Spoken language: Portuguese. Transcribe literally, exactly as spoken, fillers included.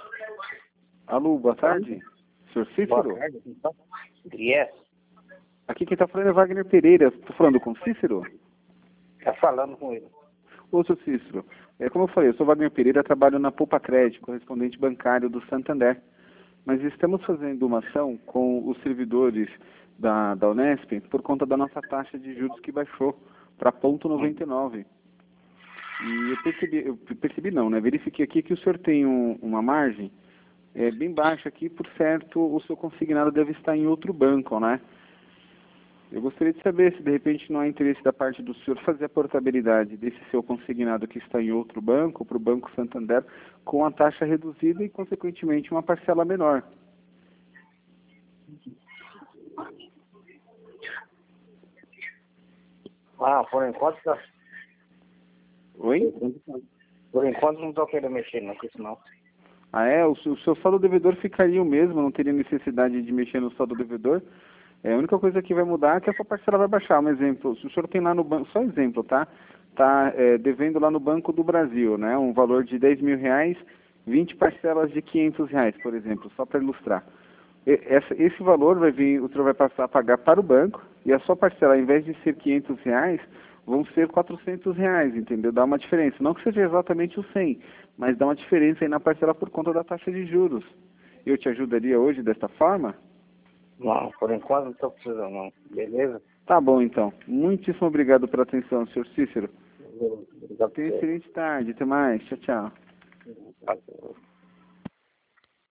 Alô, boa tarde. senhor Cícero? Boa tarde. Yes. Aqui quem está falando é Wagner Pereira. Estou falando com Cícero? Está falando com ele. Ô, senhor Cícero, é, como eu falei, eu sou Wagner Pereira, trabalho na Poupa Crédito, correspondente bancário do Santander. Mas estamos fazendo uma ação com os servidores da, da Unesp por conta da nossa taxa de juros que baixou para ponto noventa e nove. E eu percebi, eu percebi não, né? Verifiquei aqui que o senhor tem um, uma margem é, bem baixa aqui, por certo, o seu consignado deve estar em outro banco, né? Eu gostaria de saber se de repente não há interesse da parte do senhor fazer a portabilidade desse seu consignado que está em outro banco, para o Banco Santander, com a taxa reduzida e, consequentemente, uma parcela menor. Ah, por enquanto, tá. Oi? Por enquanto não estou querendo mexer nisso, não. Ah, é? O, seu- o seu saldo devedor ficaria o mesmo, não teria necessidade de mexer no saldo devedor? É, a única coisa que vai mudar é que a sua parcela vai baixar. Um exemplo, se o senhor tem lá no banco, só exemplo, tá? Tá é, devendo lá no Banco do Brasil, né? Um valor de dez mil reais, vinte parcelas de quinhentos reais, por exemplo, só para ilustrar. E- essa- esse valor vai vir, o senhor vai passar a pagar para o banco e a sua parcela, ao invés de ser quinhentos reais, vão ser quatrocentos reais, entendeu? Dá uma diferença. Não que seja exatamente o cem, mas dá uma diferença aí na parcela por conta da taxa de juros. Eu te ajudaria hoje desta forma? Não, por enquanto não estou precisando, não. Beleza? Tá bom, então. Muitíssimo obrigado pela atenção, senhor Cícero. Obrigado. Tenha uma excelente tarde. Até mais. Tchau, tchau. Obrigado.